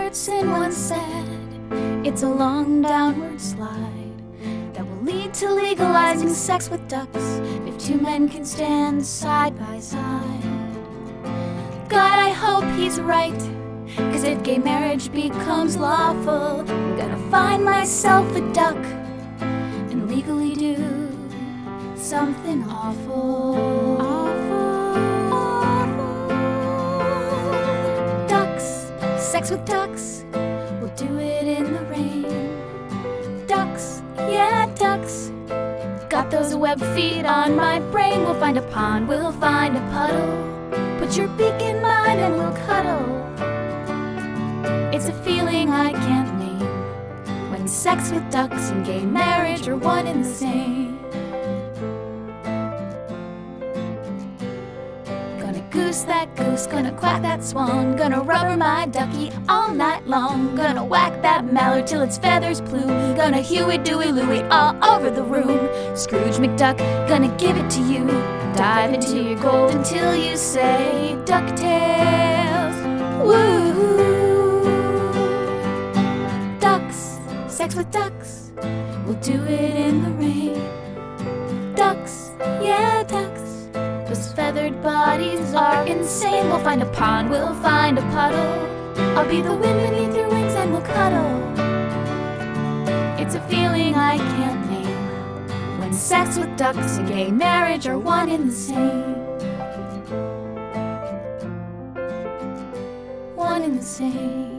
Robertson once said, it's a long downward slide that will lead to legalizing sex with ducks if two men can stand side by side. God, I hope he's right, 'cause if gay marriage becomes lawful, I'm gonna find myself a duck and legally do something awful. Ducks, sex with ducks, we'll do it in the rain. Ducks, yeah, ducks, got those web feet on my brain. We'll find a pond, we'll find a puddle, put your beak in mine and we'll cuddle. It's a feeling I can't name, when sex with ducks and gay marriage are one and the same. Gonna goose that goose, gonna quack that swan, gonna rubber my ducky all night long, gonna whack that mallard till its feathers plume, gonna Huey, Dewey, Louie all over the room. Scrooge McDuck, gonna give it to you, dive into your gold until you say DuckTales, woo! Ducks, sex with ducks, we'll do it in the rain. Ducks, yeah, ducks, those feathered bodies are insane. We'll find a pond, we'll find a puddle, I'll be the wind beneath your wings and we'll cuddle. It's a feeling I can't name, when sex with ducks and gay marriage are one and the same. One and the same.